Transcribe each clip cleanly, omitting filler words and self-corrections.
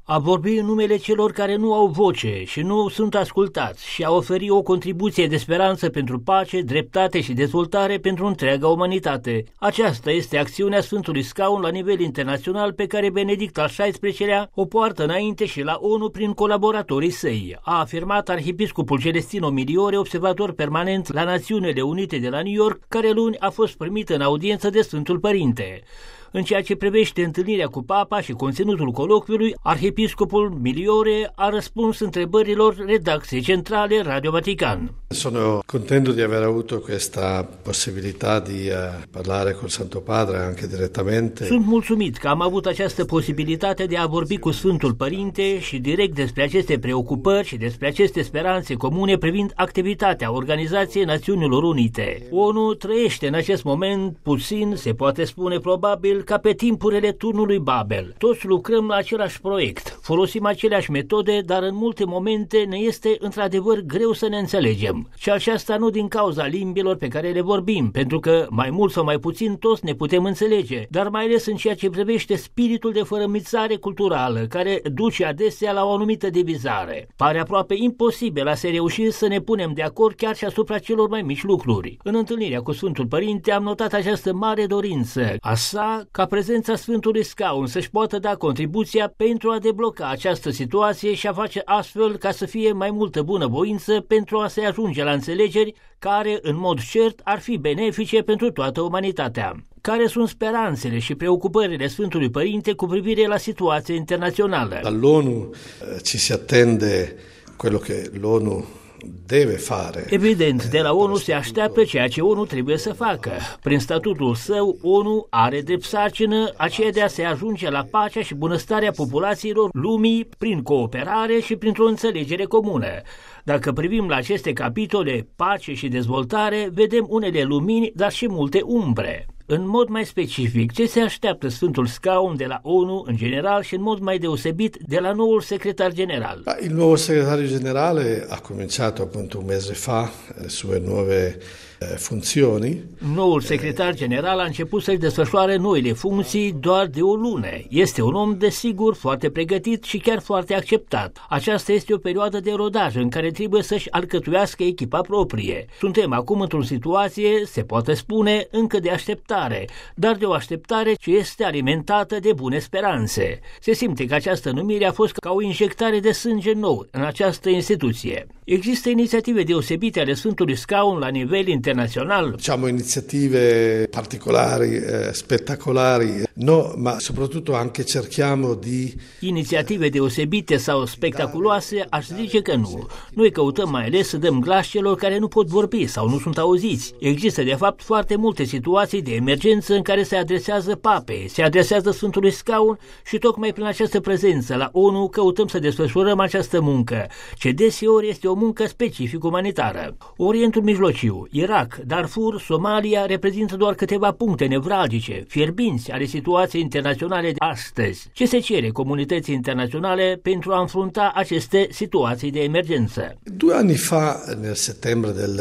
A vorbi în numele celor care nu au voce și nu sunt ascultați și a oferi o contribuție de speranță pentru pace, dreptate și dezvoltare pentru întreaga umanitate. Aceasta este acțiunea Sfântului Scaun la nivel internațional pe care Benedict al XVI-lea o poartă înainte și la ONU prin colaboratorii săi, a afirmat arhiepiscopul Celestino Miliore, observator permanent la Națiunile Unite de la New York, care luni a fost primit în audiență de Sfântul Părinte. În ceea ce privește întâlnirea cu Papa și conținutul colocviului, arhiepiscopul Miliore a răspuns întrebărilor redacției centrale Radio Vatican. Sono contento di aver avuto questa possibilità di parlare col Santo Padre anche direttamente. Sunt mulțumit că am avut această posibilitate de a vorbi cu Sfântul Părinte și direct despre aceste preocupări și despre aceste speranțe comune privind activitatea Organizației Națiunilor Unite. ONU trăiește în acest moment puțin, se poate spune probabil, ca pe timpurile turnului Babel. Toți lucrăm la același proiect, folosim aceleași metode, dar în multe momente ne este într-adevăr greu să ne înțelegem. Și aceasta nu din cauza limbilor pe care le vorbim, pentru că mai mult sau mai puțin toți ne putem înțelege, dar mai ales în ceea ce privește spiritul de fărămițare culturală, care duce adesea la o anumită divizare. Pare aproape imposibil a se reuși să ne punem de acord chiar și asupra celor mai mici lucruri. În întâlnirea cu Sfântul Părinte am notat această mare dorință a sa ca prezența Sfântului Scaun să-și poată da contribuția pentru a debloca această situație și a face astfel ca să fie mai multă bunăvoință pentru a se ajunge la înțelegeri care, în mod cert, ar fi benefice pentru toată umanitatea. Care sunt speranțele și preocupările Sfântului Părinte cu privire la situația internațională? Dall'ONU ci si attende quello che l'ONU deve fare. Evident, de la ONU se așteaptă ceea ce ONU trebuie să facă. Prin statutul său, ONU are drept sarcină aceea de a se ajunge la pacea și bunăstarea populațiilor lumii prin cooperare și printr-o înțelegere comună. Dacă privim la aceste capitole, pace și dezvoltare, vedem unele lumini, dar și multe umbre. În mod mai specific, ce se așteaptă Sfântul Scaun de la ONU în general și în mod mai deosebit de la noul secretar general? Il nuovo segretario generale ha cominciato appunto un mese fa le sue nuove funzioni. Noul secretar general a început să-și desfășoare noile funcții doar de o lună. Este un om, desigur, foarte pregătit și chiar foarte acceptat. Aceasta este o perioadă de rodaj în care trebuie să-și alcătuiască echipa proprie. Suntem acum într-o situație, se poate spune, încă de așteptare, dar de o așteptare ce este alimentată de bune speranțe. Se simte că această numire a fost ca o injectare de sânge nou în această instituție. Există inițiative deosebite ale Sfântului Scaun la nivel internazional? Diciamo iniziative particolari, spettacolari, no, ma soprattutto anche cerchiamo di... Inițiative deosebite sau spectaculoase, aș zice că nu. Noi căutăm mai ales să dăm glas celor care nu pot vorbi sau nu sunt auziți. Există de fapt foarte multe situații de emergență în care se adresează papei, se adresează Sfântului Scaun și tocmai prin această prezență la ONU căutăm să desfășurăm această muncă, ce deseori este o muncă specific umanitară. Orientul Mijlociu, Irak, Darfur, Somalia reprezintă doar câteva puncte nevralgice, fierbinți ale situației internaționale de astăzi. Ce se cere comunității internaționale pentru a înfrunta aceste situații de emergență? 2 anni fa, nel settembre del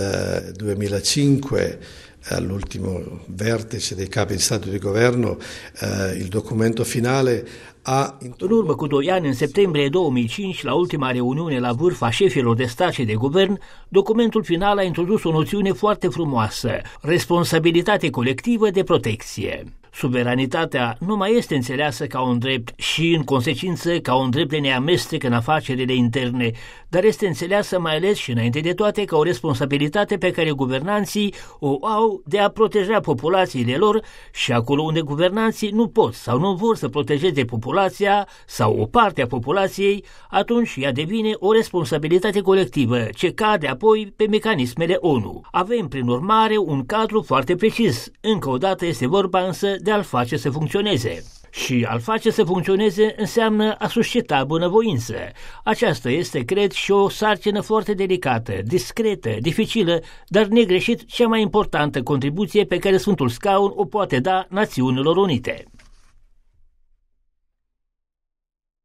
2005, all'ultimo vertice dei capi di Stato e di Governo, il documento finale În urmă cu 2 ani, în septembrie 2005, la ultima reuniune la vârf a șefilor de stat și de guvern, documentul final a introdus o noțiune foarte frumoasă: responsabilitate colectivă de protecție. Suveranitatea nu mai este înțeleasă ca un drept și, în consecință, ca un drept de neamestec în afacerile interne, dar este înțeleasă mai ales și înainte de toate ca o responsabilitate pe care guvernanții o au de a proteja populațiile lor și acolo unde guvernanții nu pot sau nu vor să protejeze populația sau o parte a populației, atunci ea devine o responsabilitate colectivă ce cade apoi pe mecanismele ONU. Avem, prin urmare, un cadru foarte precis. Încă o dată este vorba însă de a-l face să funcționeze. Și a-l face să funcționeze înseamnă a suscita bunăvoință. Aceasta este, cred, și o sarcină foarte delicată, discretă, dificilă, dar negreșit cea mai importantă contribuție pe care Sfântul Scaun o poate da Națiunilor Unite.